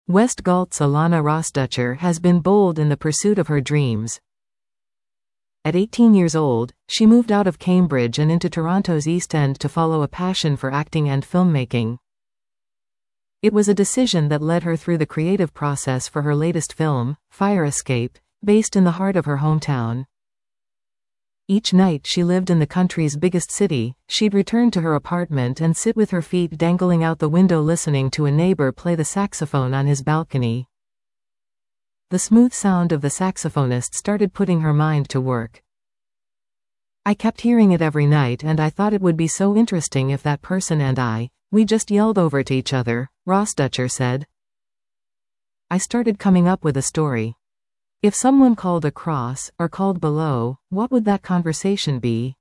Westgalt's Alana Rosdutcher has been bold in the pursuit of her dreams. At 18 years old, she moved out of Cambridge and into Toronto's East End to follow a passion for acting and filmmaking. It was a decision that led her through the creative process for her latest film, Fire Escape, based in the heart of her hometown. Each night she lived in the country's biggest city, she'd return to her apartment and sit with her feet dangling out the window listening to a neighbor play the saxophone on his balcony. The smooth sound of the saxophonist started putting her mind to work. "I kept hearing it every night and I thought it would be so interesting if that person and we just yelled over to each other," Rosdutcher said. "I started coming up with a story. If someone called across, or called below, what would that conversation be?"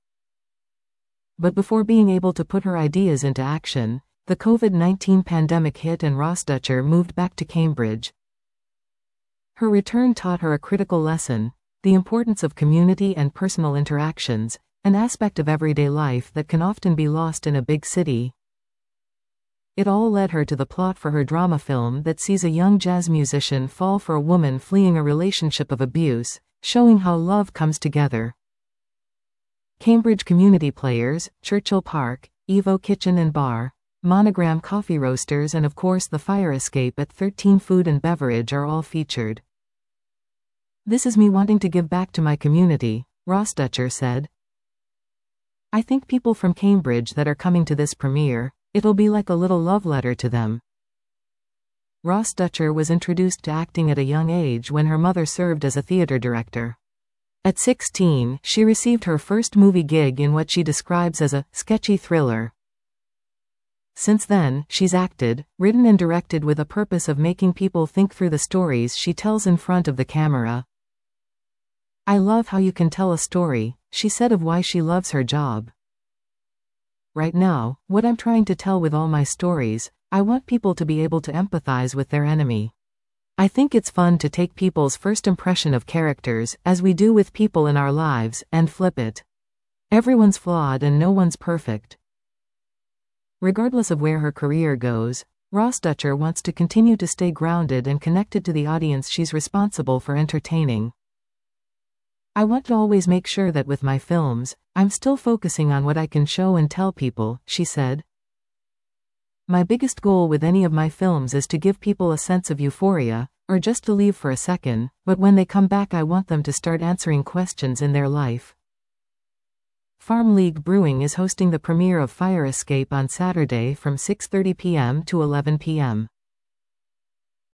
But before being able to put her ideas into action, the COVID-19 pandemic hit and Rosdutcher moved back to Cambridge. Her return taught her a critical lesson: the importance of community and personal interactions, an aspect of everyday life that can often be lost in a big city. It all led her to the plot for her drama film that sees a young jazz musician fall for a woman fleeing a relationship of abuse, showing how love comes together. Cambridge Community Players, Churchill Park, Evo Kitchen and Bar, Monogram Coffee Roasters and of course the Fire Escape at 13 Food and Beverage are all featured. "This is me wanting to give back to my community," Rosdutcher said. "I think people from Cambridge that are coming to this premiere, it'll be like a little love letter to them." Rosdutcher was introduced to acting at a young age when her mother served as a theater director. At 16, she received her first movie gig in what she describes as a sketchy thriller. Since then, she's acted, written and directed with a purpose of making people think through the stories she tells in front of the camera. "I love how you can tell a story," she said of why she loves her job. "Right now, what I'm trying to tell with all my stories, I want people to be able to empathize with their enemy. I think it's fun to take people's first impression of characters, as we do with people in our lives, and flip it. Everyone's flawed and no one's perfect." Regardless of where her career goes, Rosdutcher wants to continue to stay grounded and connected to the audience she's responsible for entertaining. "I want to always make sure that with my films, I'm still focusing on what I can show and tell people," she said. "My biggest goal with any of my films is to give people a sense of euphoria, or just to leave for a second, but when they come back I want them to start answering questions in their life." Farm League Brewing is hosting the premiere of Fire Escape on Saturday from 6:30 p.m. to 11 p.m.